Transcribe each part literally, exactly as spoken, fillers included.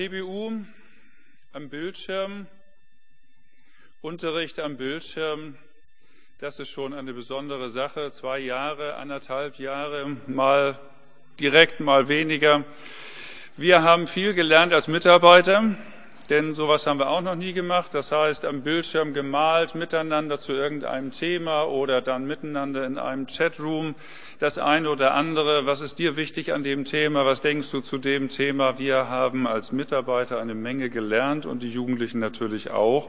T B U am Bildschirm, Unterricht am Bildschirm, das ist schon eine besondere Sache. Zwei Jahre, anderthalb Jahre, mal direkt, mal weniger. Wir haben viel gelernt als Mitarbeiter, denn sowas haben wir auch noch nie gemacht. Das heißt, am Bildschirm gemalt, miteinander zu irgendeinem Thema oder dann miteinander in einem Chatroom das eine oder andere. Was ist dir wichtig an dem Thema? Was denkst du zu dem Thema? Wir haben als Mitarbeiter eine Menge gelernt und die Jugendlichen natürlich auch.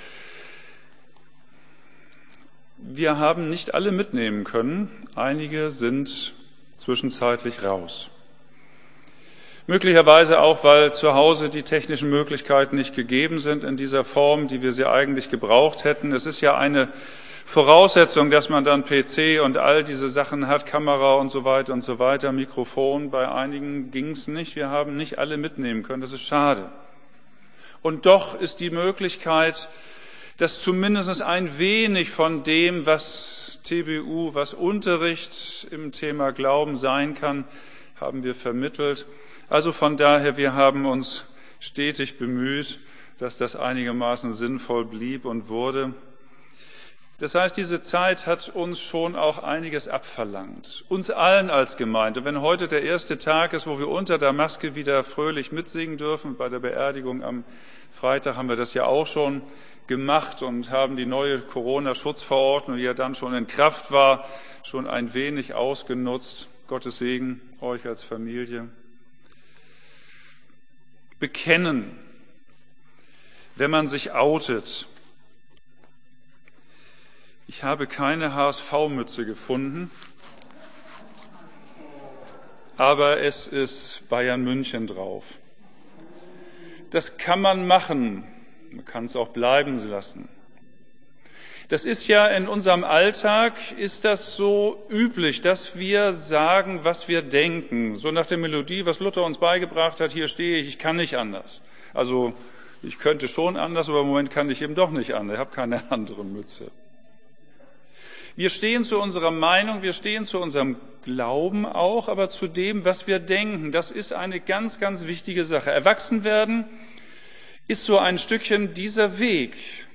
Wir haben nicht alle mitnehmen können. Einige sind zwischenzeitlich raus. Möglicherweise auch, weil zu Hause die technischen Möglichkeiten nicht gegeben sind in dieser Form, die wir sie eigentlich gebraucht hätten. Es ist ja eine Voraussetzung, dass man dann P C und all diese Sachen hat, Kamera und so weiter und so weiter, Mikrofon. Bei einigen ging es nicht. Wir haben nicht alle mitnehmen können. Das ist schade. Und doch ist die Möglichkeit, dass zumindest ein wenig von dem, was T B U, was Unterricht im Thema Glauben sein kann, haben wir vermittelt. Also von daher, wir haben uns stetig bemüht, dass das einigermaßen sinnvoll blieb und wurde. Das heißt, diese Zeit hat uns schon auch einiges abverlangt. Uns allen als Gemeinde. Wenn heute der erste Tag ist, wo wir unter der Maske wieder fröhlich mitsingen dürfen, bei der Beerdigung am Freitag haben wir das ja auch schon gemacht und haben die neue Corona-Schutzverordnung, die ja dann schon in Kraft war, schon ein wenig ausgenutzt. Gottes Segen euch als Familie. Bekennen, wenn man sich outet. Ich habe keine H S V-Mütze gefunden, aber es ist Bayern München drauf. Das kann man machen, man kann es auch bleiben lassen. Das ist ja in unserem Alltag, ist das so üblich, dass wir sagen, was wir denken. So nach der Melodie, was Luther uns beigebracht hat, hier stehe ich, ich kann nicht anders. Also ich könnte schon anders, aber im Moment kann ich eben doch nicht anders. Ich habe keine andere Mütze. Wir stehen zu unserer Meinung, wir stehen zu unserem Glauben auch, aber zu dem, was wir denken. Das ist eine ganz, ganz wichtige Sache. Erwachsen werden ist so ein Stückchen dieser Weg.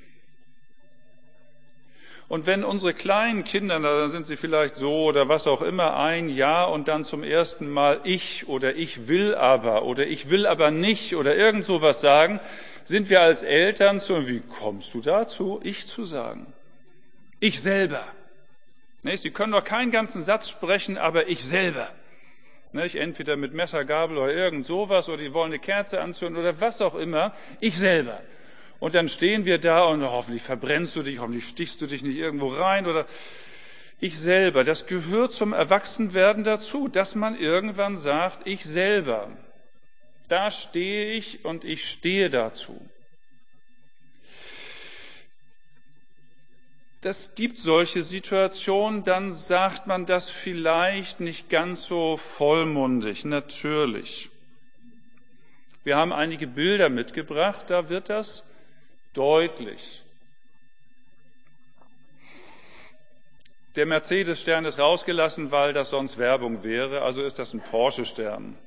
Und wenn unsere kleinen Kinder, dann sind sie vielleicht so oder was auch immer, ein Jahr und dann zum ersten Mal ich oder ich will aber oder ich will aber nicht oder irgend sowas sagen, sind wir als Eltern so, wie kommst du dazu, ich zu sagen? Ich selber. Nee, sie können doch keinen ganzen Satz sprechen, aber ich selber. Nicht? Entweder mit Messer, Gabel oder irgend sowas oder die wollen eine Kerze anzünden oder was auch immer, ich selber. Und dann stehen wir da und hoffentlich verbrennst du dich, hoffentlich stichst du dich nicht irgendwo rein oder ich selber. Das gehört zum Erwachsenwerden dazu, dass man irgendwann sagt, ich selber. Da stehe ich und ich stehe dazu. Das gibt solche Situationen, dann sagt man das vielleicht nicht ganz so vollmundig, natürlich. Wir haben einige Bilder mitgebracht, da wird das deutlich. Der Mercedes-Stern ist rausgelassen, weil das sonst Werbung wäre, also ist das ein Porsche-Stern.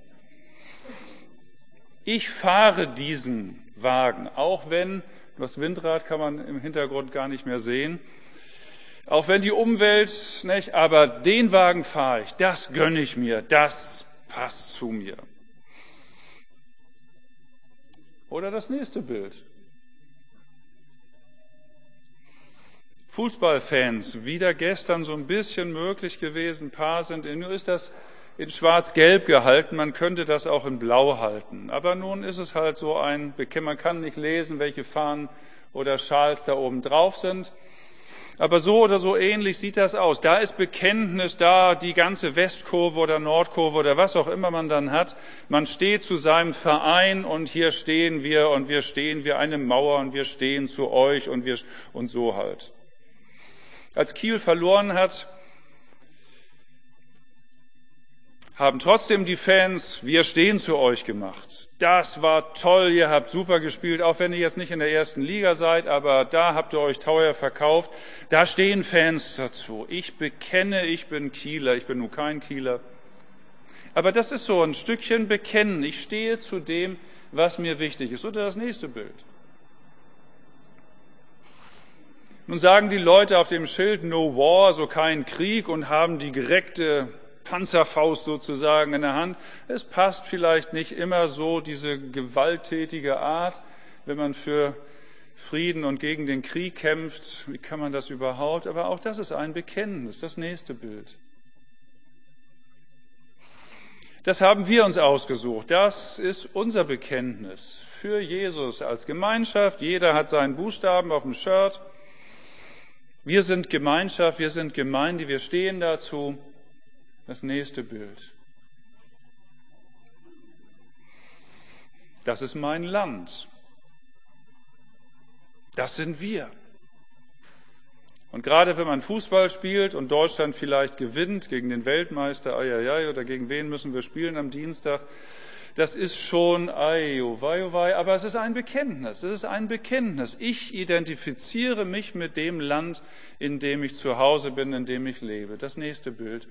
Ich fahre diesen Wagen, auch wenn, das Windrad kann man im Hintergrund gar nicht mehr sehen, auch wenn die Umwelt, nicht, aber den Wagen fahre ich, das gönne ich mir, das passt zu mir. Oder das nächste Bild. Fußballfans, wieder gestern so ein bisschen möglich gewesen, ein paar sind, nur ist das in schwarz-gelb gehalten, man könnte das auch in blau halten. Aber nun ist es halt so ein, man kann nicht lesen, welche Fahnen oder Schals da oben drauf sind. Aber so oder so ähnlich sieht das aus. Da ist Bekenntnis, da die ganze Westkurve oder Nordkurve oder was auch immer man dann hat. Man steht zu seinem Verein und hier stehen wir und wir stehen wie eine Mauer und wir stehen zu euch und wir und so halt. Als Kiel verloren hat, haben trotzdem die Fans, wir stehen zu euch gemacht. Das war toll, ihr habt super gespielt, auch wenn ihr jetzt nicht in der ersten Liga seid, aber da habt ihr euch teuer verkauft. Da stehen Fans dazu. Ich bekenne, ich bin Kieler, ich bin nur kein Kieler. Aber das ist so ein Stückchen Bekennen. Ich stehe zu dem, was mir wichtig ist. Oder das nächste Bild. Nun sagen die Leute auf dem Schild No War, also kein Krieg, und haben die gereckte Panzerfaust sozusagen in der Hand. Es passt vielleicht nicht immer so, diese gewalttätige Art, wenn man für Frieden und gegen den Krieg kämpft. Wie kann man das überhaupt? Aber auch das ist ein Bekenntnis, das nächste Bild. Das haben wir uns ausgesucht. Das ist unser Bekenntnis für Jesus als Gemeinschaft. Jeder hat seinen Buchstaben auf dem Shirt. Wir sind Gemeinschaft, wir sind Gemeinde, wir stehen dazu. Das nächste Bild. Das ist mein Land. Das sind wir. Und gerade wenn man Fußball spielt und Deutschland vielleicht gewinnt gegen den Weltmeister, ai, ai, ai, oder gegen wen müssen wir spielen am Dienstag, das ist schon, ai, oh, wei, oh, wei, aber es ist ein Bekenntnis, es ist ein Bekenntnis. Ich identifiziere mich mit dem Land, in dem ich zu Hause bin, in dem ich lebe. Das nächste Bild.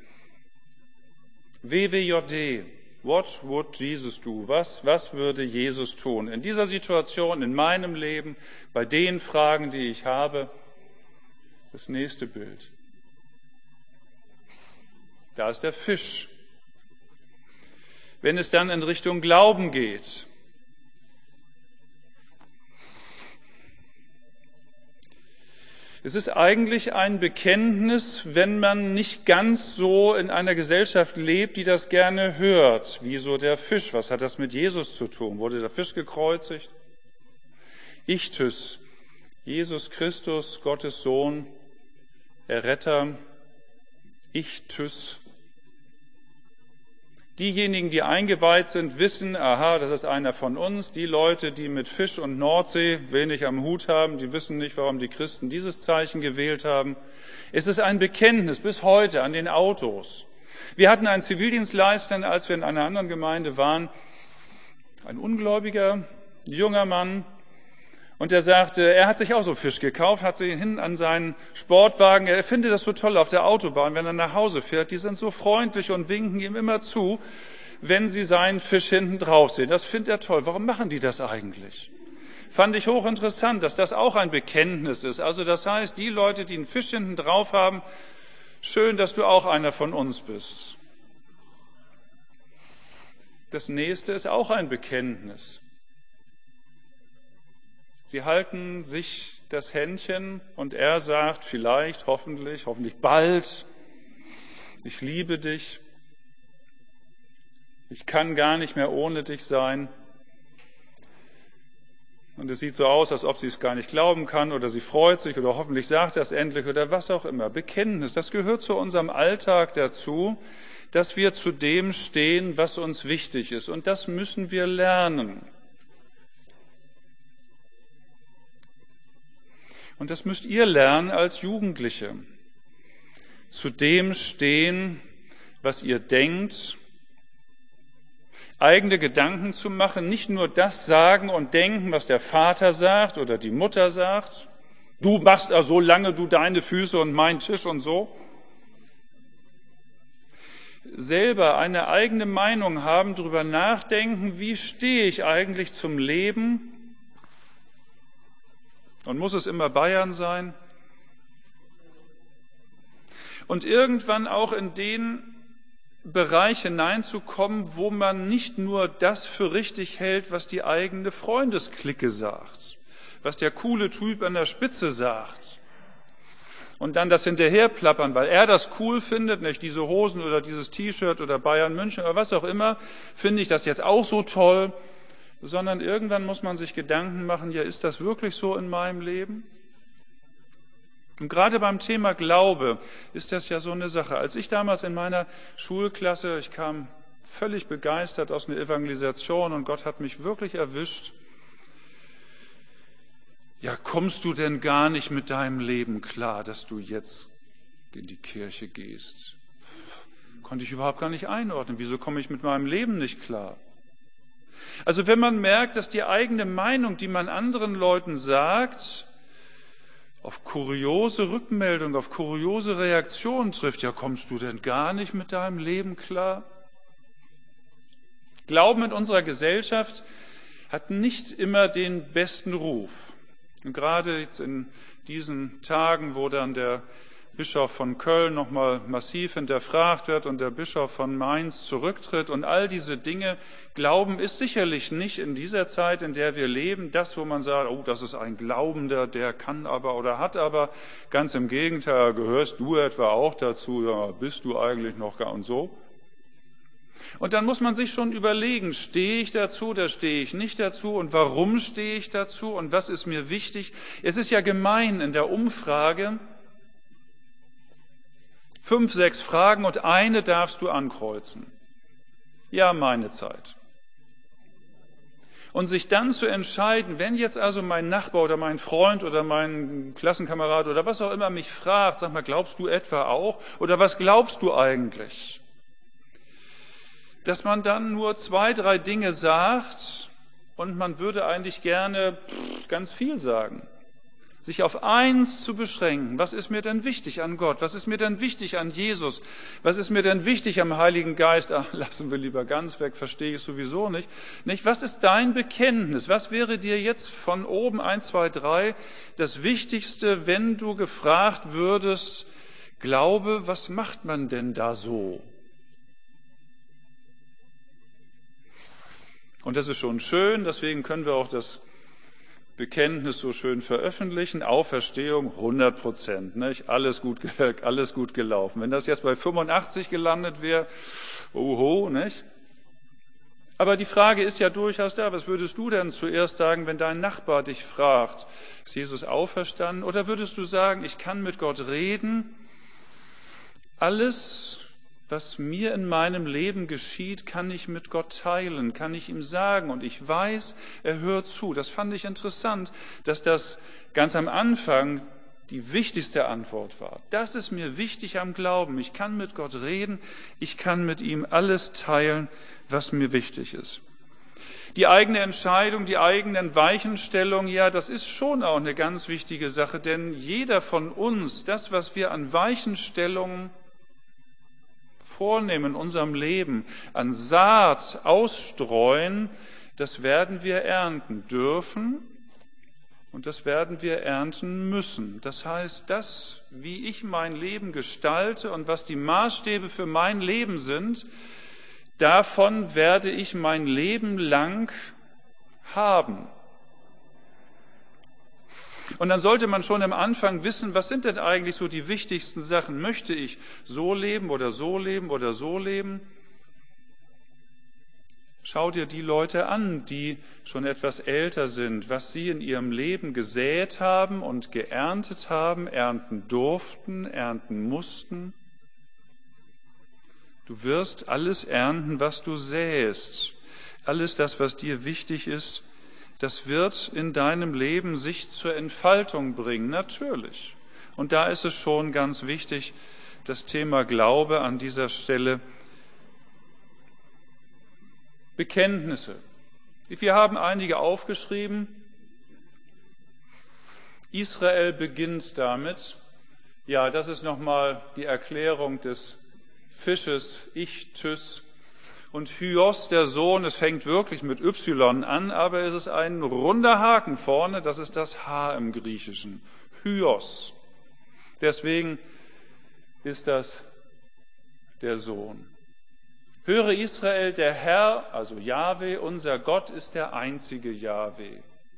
W W J D, what would Jesus do? Was, was würde Jesus tun? In dieser Situation, in meinem Leben, bei den Fragen, die ich habe. Das nächste Bild. Da ist der Fisch. Wenn es dann in Richtung Glauben geht, es ist eigentlich ein Bekenntnis, wenn man nicht ganz so in einer Gesellschaft lebt, die das gerne hört, wie so der Fisch. Was hat das mit Jesus zu tun? Wurde der Fisch gekreuzigt? Ichthys, Jesus Christus, Gottes Sohn, Erretter, Ichthys. Diejenigen, die eingeweiht sind, wissen, aha, das ist einer von uns. Die Leute, die mit Fisch und Nordsee wenig am Hut haben, die wissen nicht, warum die Christen dieses Zeichen gewählt haben. Es ist ein Bekenntnis bis heute an den Autos. Wir hatten einen Zivildienstleister, als wir in einer anderen Gemeinde waren, ein ungläubiger, junger Mann, und er sagte, er hat sich auch so Fisch gekauft, hat sie hin an seinen Sportwagen. Er findet das so toll auf der Autobahn, wenn er nach Hause fährt. Die sind so freundlich und winken ihm immer zu, wenn sie seinen Fisch hinten drauf sehen. Das findet er toll. Warum machen die das eigentlich? Fand ich hochinteressant, dass das auch ein Bekenntnis ist. Also das heißt, die Leute, die einen Fisch hinten drauf haben, schön, dass du auch einer von uns bist. Das nächste ist auch ein Bekenntnis. Sie halten sich das Händchen und er sagt vielleicht, hoffentlich, hoffentlich bald, ich liebe dich, ich kann gar nicht mehr ohne dich sein. Und es sieht so aus, als ob sie es gar nicht glauben kann oder sie freut sich oder hoffentlich sagt er es endlich oder was auch immer. Bekenntnis, das gehört zu unserem Alltag dazu, dass wir zu dem stehen, was uns wichtig ist. Und das müssen wir lernen. Und das müsst ihr lernen als Jugendliche. Zu dem stehen, was ihr denkt, eigene Gedanken zu machen, nicht nur das sagen und denken, was der Vater sagt oder die Mutter sagt. Du machst also so lange du deine Füße und meinen Tisch und so. Selber eine eigene Meinung haben, darüber nachdenken, wie stehe ich eigentlich zum Leben? Und muss es immer Bayern sein? Und irgendwann auch in den Bereich hineinzukommen, wo man nicht nur das für richtig hält, was die eigene Freundesklicke sagt, was der coole Typ an der Spitze sagt. Und dann das hinterherplappern, weil er das cool findet, nicht diese Hosen oder dieses T-Shirt oder Bayern München oder was auch immer, finde ich das jetzt auch so toll. Sondern irgendwann muss man sich Gedanken machen, ja, ist das wirklich so in meinem Leben? Und gerade beim Thema Glaube ist das ja so eine Sache. Als ich damals in meiner Schulklasse, ich kam völlig begeistert aus einer Evangelisation und Gott hat mich wirklich erwischt. Ja, kommst du denn gar nicht mit deinem Leben klar, dass du jetzt in die Kirche gehst? Konnte ich überhaupt gar nicht einordnen. Wieso komme ich mit meinem Leben nicht klar? Also wenn man merkt, dass die eigene Meinung, die man anderen Leuten sagt, auf kuriose Rückmeldungen, auf kuriose Reaktionen trifft, ja, kommst du denn gar nicht mit deinem Leben klar? Glauben in unserer Gesellschaft hat nicht immer den besten Ruf. Und gerade jetzt in diesen Tagen, wo dann der Bischof von Köln nochmal massiv hinterfragt wird und der Bischof von Mainz zurücktritt und all diese Dinge. Glauben ist sicherlich nicht in dieser Zeit, in der wir leben, das, wo man sagt, oh, das ist ein Glaubender, der kann aber oder hat aber. Ganz im Gegenteil, gehörst du etwa auch dazu, ja, bist du eigentlich noch gar und so. Und dann muss man sich schon überlegen, stehe ich dazu oder stehe ich nicht dazu und warum stehe ich dazu und was ist mir wichtig. Es ist ja gemein in der Umfrage, fünf, sechs Fragen und eine darfst du ankreuzen. Ja, meine Zeit. Und sich dann zu entscheiden, wenn jetzt also mein Nachbar oder mein Freund oder mein Klassenkamerad oder was auch immer mich fragt, sag mal, glaubst du etwa auch? Oder was glaubst du eigentlich? Dass man dann nur zwei, drei Dinge sagt und man würde eigentlich gerne ganz viel sagen. Sich auf eins zu beschränken. Was ist mir denn wichtig an Gott? Was ist mir denn wichtig an Jesus? Was ist mir denn wichtig am Heiligen Geist? Ach, lassen wir lieber ganz weg, verstehe ich sowieso nicht. Nicht? Was ist dein Bekenntnis? Was wäre dir jetzt von oben eins, zwei, drei das Wichtigste, wenn du gefragt würdest, Glaube, was macht man denn da so? Und das ist schon schön, deswegen können wir auch das Bekenntnis so schön veröffentlichen, Auferstehung hundert Prozent, nicht? Alles gut, alles gut gelaufen. Wenn das jetzt bei fünfundachtzig gelandet wäre, oho, nicht? Aber die Frage ist ja durchaus da, was würdest du denn zuerst sagen, wenn dein Nachbar dich fragt, ist Jesus auferstanden? Oder würdest du sagen, ich kann mit Gott reden, alles, was mir in meinem Leben geschieht, kann ich mit Gott teilen, kann ich ihm sagen und ich weiß, er hört zu. Das fand ich interessant, dass das ganz am Anfang die wichtigste Antwort war. Das ist mir wichtig am Glauben. Ich kann mit Gott reden, ich kann mit ihm alles teilen, was mir wichtig ist. Die eigene Entscheidung, die eigenen Weichenstellungen, ja, das ist schon auch eine ganz wichtige Sache, denn jeder von uns, das, was wir an Weichenstellungen vornehmen in unserem Leben, an Saat ausstreuen, das werden wir ernten dürfen und das werden wir ernten müssen. Das heißt, das, wie ich mein Leben gestalte und was die Maßstäbe für mein Leben sind, davon werde ich mein Leben lang haben. Und dann sollte man schon am Anfang wissen, was sind denn eigentlich so die wichtigsten Sachen? Möchte ich so leben oder so leben oder so leben? Schau dir die Leute an, die schon etwas älter sind, was sie in ihrem Leben gesät haben und geerntet haben, ernten durften, ernten mussten. Du wirst alles ernten, was du säst. Alles das, was dir wichtig ist, das wird in deinem Leben sich zur Entfaltung bringen, natürlich. Und da ist es schon ganz wichtig, das Thema Glaube an dieser Stelle. Bekenntnisse. Wir haben einige aufgeschrieben. Israel beginnt damit. Ja, das ist nochmal die Erklärung des Fisches Ichthys. Und Hyos, der Sohn, es fängt wirklich mit Y an, aber es ist ein runder Haken vorne, das ist das H im Griechischen. Hyos. Deswegen ist das der Sohn. Höre Israel, der Herr, also Jahwe, unser Gott, ist der einzige Jahwe.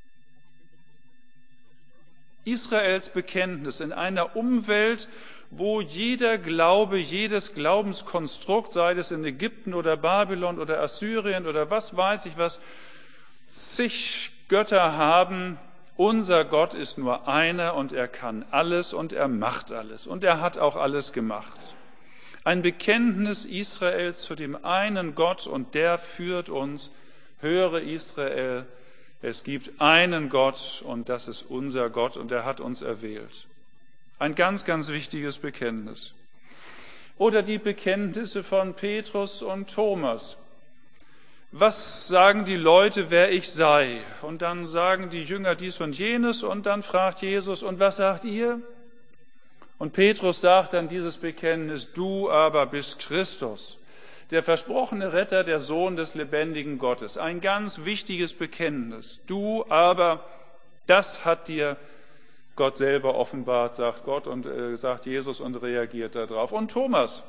Israels Bekenntnis in einer Umwelt, wo jeder Glaube, jedes Glaubenskonstrukt, sei es in Ägypten oder Babylon oder Assyrien oder was weiß ich was, zig Götter haben. Unser Gott ist nur einer und er kann alles und er macht alles und er hat auch alles gemacht. Ein Bekenntnis Israels zu dem einen Gott und der führt uns. Höre Israel, es gibt einen Gott und das ist unser Gott und er hat uns erwählt. Ein ganz, ganz wichtiges Bekenntnis. Oder die Bekenntnisse von Petrus und Thomas. Was sagen die Leute, wer ich sei? Und dann sagen die Jünger dies und jenes und dann fragt Jesus, und was sagt ihr? Und Petrus sagt dann dieses Bekenntnis, du aber bist Christus, der versprochene Retter, der Sohn des lebendigen Gottes. Ein ganz wichtiges Bekenntnis. Du aber, das hat dir Gott selber offenbart, sagt Gott und äh, sagt Jesus und reagiert darauf. Und Thomas,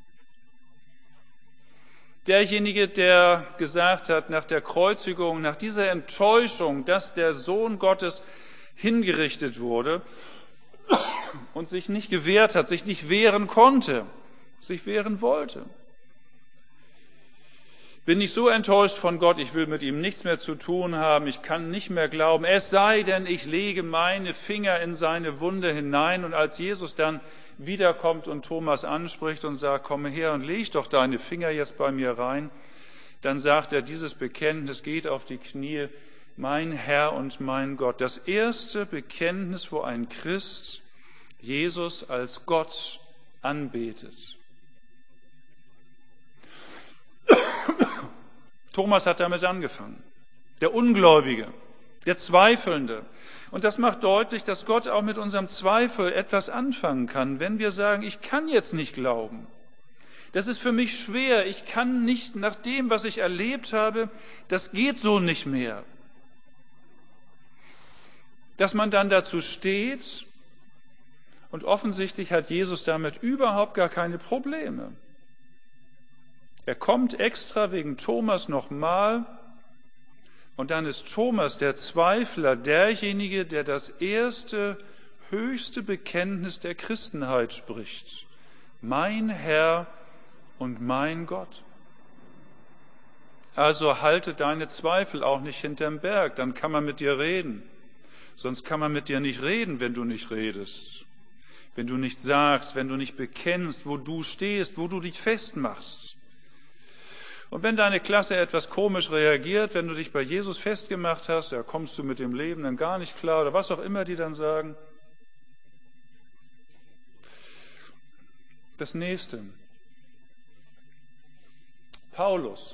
derjenige, der gesagt hat, nach der Kreuzigung, nach dieser Enttäuschung, dass der Sohn Gottes hingerichtet wurde und sich nicht gewehrt hat, sich nicht wehren konnte, sich wehren wollte. Bin ich so enttäuscht von Gott, ich will mit ihm nichts mehr zu tun haben, ich kann nicht mehr glauben, es sei denn, ich lege meine Finger in seine Wunde hinein. Und als Jesus dann wiederkommt und Thomas anspricht und sagt, komm her und leg doch deine Finger jetzt bei mir rein, dann sagt er, dieses Bekenntnis geht auf die Knie, mein Herr und mein Gott. Das erste Bekenntnis, wo ein Christ Jesus als Gott anbetet. Thomas hat damit angefangen. Der Ungläubige, der Zweifelnde. Und das macht deutlich, dass Gott auch mit unserem Zweifel etwas anfangen kann, wenn wir sagen, ich kann jetzt nicht glauben. Das ist für mich schwer. Ich kann nicht nach dem, was ich erlebt habe, das geht so nicht mehr. Dass man dann dazu steht und offensichtlich hat Jesus damit überhaupt gar keine Probleme. Er kommt extra wegen Thomas nochmal und dann ist Thomas, der Zweifler, derjenige, der das erste, höchste Bekenntnis der Christenheit spricht. Mein Herr und mein Gott. Also halte deine Zweifel auch nicht hinterm Berg, dann kann man mit dir reden. Sonst kann man mit dir nicht reden, wenn du nicht redest. Wenn du nicht sagst, wenn du nicht bekennst, wo du stehst, wo du dich festmachst. Und wenn deine Klasse etwas komisch reagiert, wenn du dich bei Jesus festgemacht hast, ja, kommst du mit dem Leben dann gar nicht klar oder was auch immer die dann sagen. Das nächste. Paulus.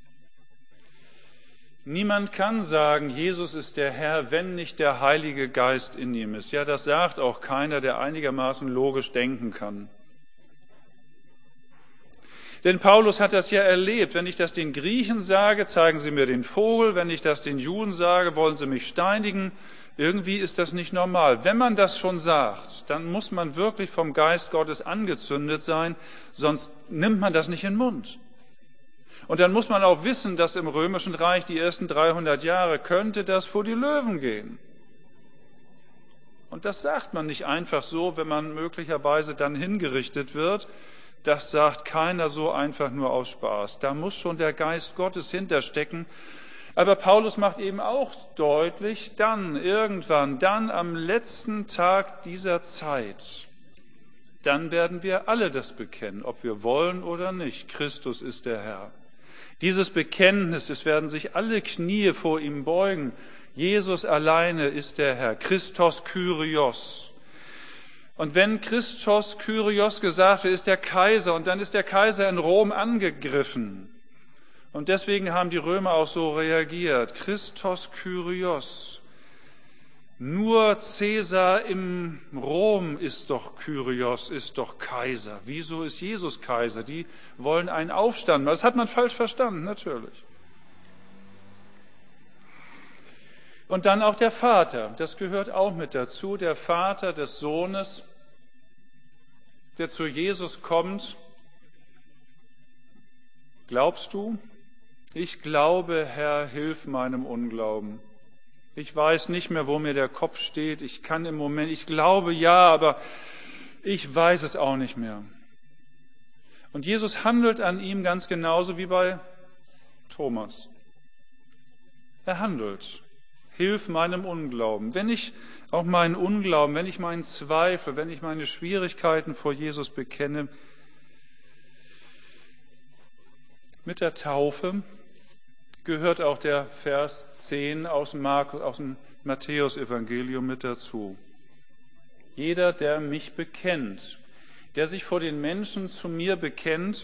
Niemand kann sagen, Jesus ist der Herr, wenn nicht der Heilige Geist in ihm ist. Ja, das sagt auch keiner, der einigermaßen logisch denken kann. Denn Paulus hat das ja erlebt. Wenn ich das den Griechen sage, zeigen sie mir den Vogel. Wenn ich das den Juden sage, wollen sie mich steinigen. Irgendwie ist das nicht normal. Wenn man das schon sagt, dann muss man wirklich vom Geist Gottes angezündet sein, sonst nimmt man das nicht in den Mund. Und dann muss man auch wissen, dass im Römischen Reich die ersten dreihundert Jahre könnte das vor die Löwen gehen. Und das sagt man nicht einfach so, wenn man möglicherweise dann hingerichtet wird. Das sagt keiner so einfach nur aus Spaß. Da muss schon der Geist Gottes hinterstecken. Aber Paulus macht eben auch deutlich, dann irgendwann, dann am letzten Tag dieser Zeit, dann werden wir alle das bekennen, ob wir wollen oder nicht. Christus ist der Herr. Dieses Bekenntnis, es werden sich alle Knie vor ihm beugen. Jesus alleine ist der Herr. Christos Kyrios. Und wenn Christos Kyrios gesagt wird, ist der Kaiser, und dann ist der Kaiser in Rom angegriffen. Und deswegen haben die Römer auch so reagiert. Christos Kyrios. Nur Cäsar im Rom ist doch Kyrios, ist doch Kaiser. Wieso ist Jesus Kaiser? Die wollen einen Aufstand. Das hat man falsch verstanden, natürlich. Und dann auch der Vater. Das gehört auch mit dazu. Der Vater des Sohnes, der zu Jesus kommt. Glaubst du? Ich glaube, Herr, hilf meinem Unglauben. Ich weiß nicht mehr, wo mir der Kopf steht. Ich kann im Moment, ich glaube ja, aber ich weiß es auch nicht mehr. Und Jesus handelt an ihm ganz genauso wie bei Thomas. Er handelt. Hilf meinem Unglauben. Wenn ich auch meinen Unglauben, wenn ich meinen Zweifel, wenn ich meine Schwierigkeiten vor Jesus bekenne, mit der Taufe gehört auch der Vers zehn aus dem, Markus, aus dem Matthäus-Evangelium mit dazu. Jeder, der mich bekennt, der sich vor den Menschen zu mir bekennt,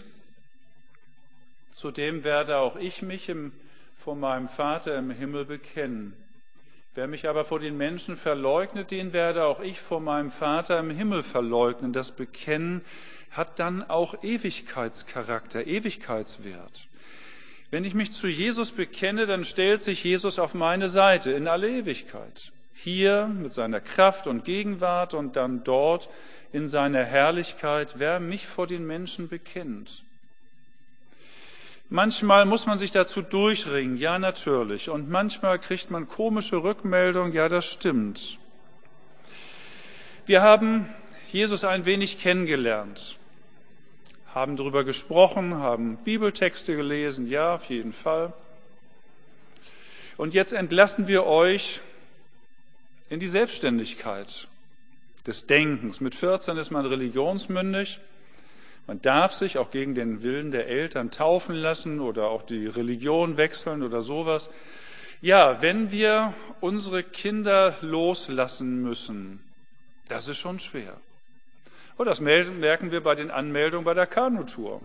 zu dem werde auch ich mich im, vor meinem Vater im Himmel bekennen. Wer mich aber vor den Menschen verleugnet, den werde auch ich vor meinem Vater im Himmel verleugnen. Das Bekennen hat dann auch Ewigkeitscharakter, Ewigkeitswert. Wenn ich mich zu Jesus bekenne, dann stellt sich Jesus auf meine Seite in alle Ewigkeit. Hier mit seiner Kraft und Gegenwart und dann dort in seiner Herrlichkeit, wer mich vor den Menschen bekennt. Manchmal muss man sich dazu durchringen, ja natürlich. Und manchmal kriegt man komische Rückmeldungen, ja das stimmt. Wir haben Jesus ein wenig kennengelernt, haben darüber gesprochen, haben Bibeltexte gelesen, ja auf jeden Fall. Und jetzt entlassen wir euch in die Selbstständigkeit des Denkens. Mit vierzehn ist man religionsmündig. Man darf sich auch gegen den Willen der Eltern taufen lassen oder auch die Religion wechseln oder sowas. Ja, wenn wir unsere Kinder loslassen müssen, das ist schon schwer. Und das merken wir bei den Anmeldungen bei der Kanutour.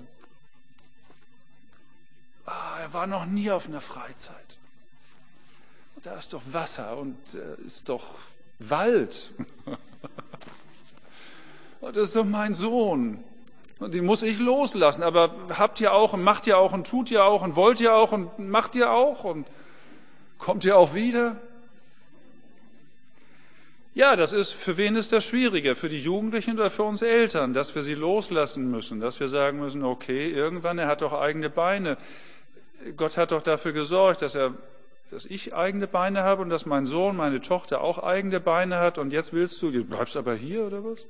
Ah, er war noch nie auf einer Freizeit. Da ist doch Wasser und äh, ist doch Wald. Und das ist doch mein Sohn. Und den muss ich loslassen. Aber habt ihr auch und macht ihr auch und tut ihr auch und wollt ihr auch und macht ihr auch und kommt ihr auch wieder? Ja, das ist, für wen ist das schwieriger? Für die Jugendlichen oder für uns Eltern, dass wir sie loslassen müssen, dass wir sagen müssen, okay, irgendwann, er hat doch eigene Beine. Gott hat doch dafür gesorgt, dass er, dass ich eigene Beine habe und dass mein Sohn, meine Tochter auch eigene Beine hat und jetzt willst du, du bleibst aber hier oder was?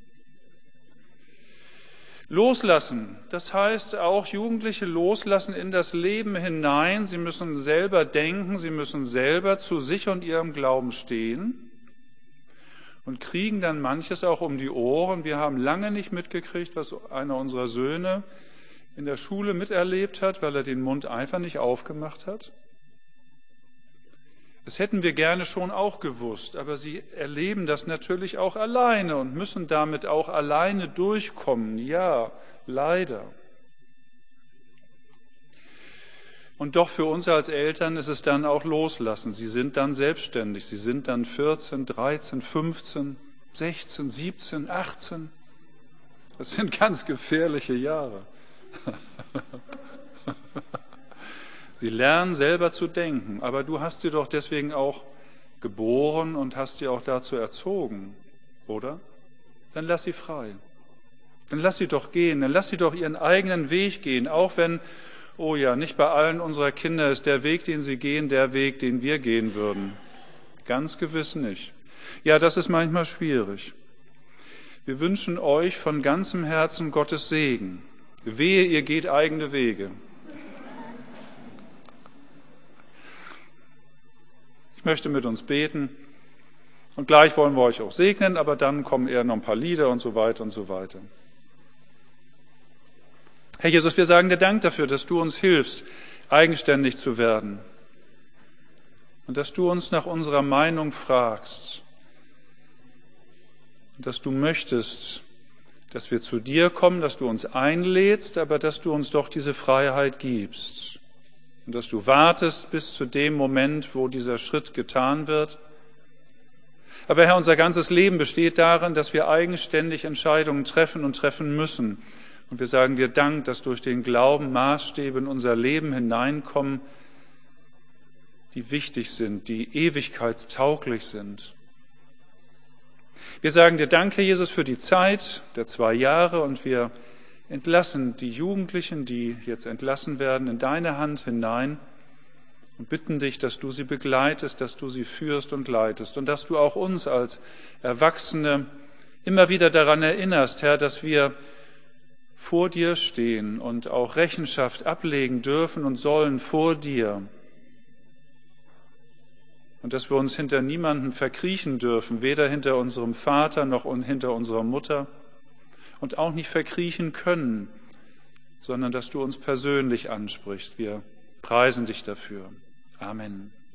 Loslassen, das heißt auch Jugendliche loslassen in das Leben hinein. Sie müssen selber denken, sie müssen selber zu sich und ihrem Glauben stehen und kriegen dann manches auch um die Ohren. Wir haben lange nicht mitgekriegt, was einer unserer Söhne in der Schule miterlebt hat, weil er den Mund einfach nicht aufgemacht hat. Das hätten wir gerne schon auch gewusst, aber sie erleben das natürlich auch alleine und müssen damit auch alleine durchkommen. Ja, leider. Und doch für uns als Eltern ist es dann auch loslassen. Sie sind dann selbstständig. Sie sind dann vierzehn, dreizehn, fünfzehn, sechzehn, siebzehn, achtzehn. Das sind ganz gefährliche Jahre. Sie lernen selber zu denken, aber du hast sie doch deswegen auch geboren und hast sie auch dazu erzogen, oder? Dann lass sie frei. Dann lass sie doch gehen, dann lass sie doch ihren eigenen Weg gehen, auch wenn, oh ja, nicht bei allen unserer Kinder ist der Weg, den sie gehen, der Weg, den wir gehen würden. Ganz gewiss nicht. Ja, das ist manchmal schwierig. Wir wünschen euch von ganzem Herzen Gottes Segen. Wehe, ihr geht eigene Wege. Ich möchte mit uns beten und gleich wollen wir euch auch segnen, aber dann kommen eher noch ein paar Lieder und so weiter und so weiter. Herr Jesus, wir sagen dir Dank dafür, dass du uns hilfst, eigenständig zu werden und dass du uns nach unserer Meinung fragst und dass du möchtest, dass wir zu dir kommen, dass du uns einlädst, aber dass du uns doch diese Freiheit gibst. Und dass du wartest bis zu dem Moment, wo dieser Schritt getan wird. Aber Herr, unser ganzes Leben besteht darin, dass wir eigenständig Entscheidungen treffen und treffen müssen. Und wir sagen dir Dank, dass durch den Glauben Maßstäbe in unser Leben hineinkommen, die wichtig sind, die ewigkeitstauglich sind. Wir sagen dir Danke, Jesus, für die Zeit der zwei Jahre und wir entlassen die Jugendlichen, die jetzt entlassen werden, in deine Hand hinein und bitten dich, dass du sie begleitest, dass du sie führst und leitest und dass du auch uns als Erwachsene immer wieder daran erinnerst, Herr, dass wir vor dir stehen und auch Rechenschaft ablegen dürfen und sollen vor dir. Und dass wir uns hinter niemanden verkriechen dürfen, weder hinter unserem Vater noch hinter unserer Mutter, und auch nicht verkriechen können, sondern dass du uns persönlich ansprichst. Wir preisen dich dafür. Amen.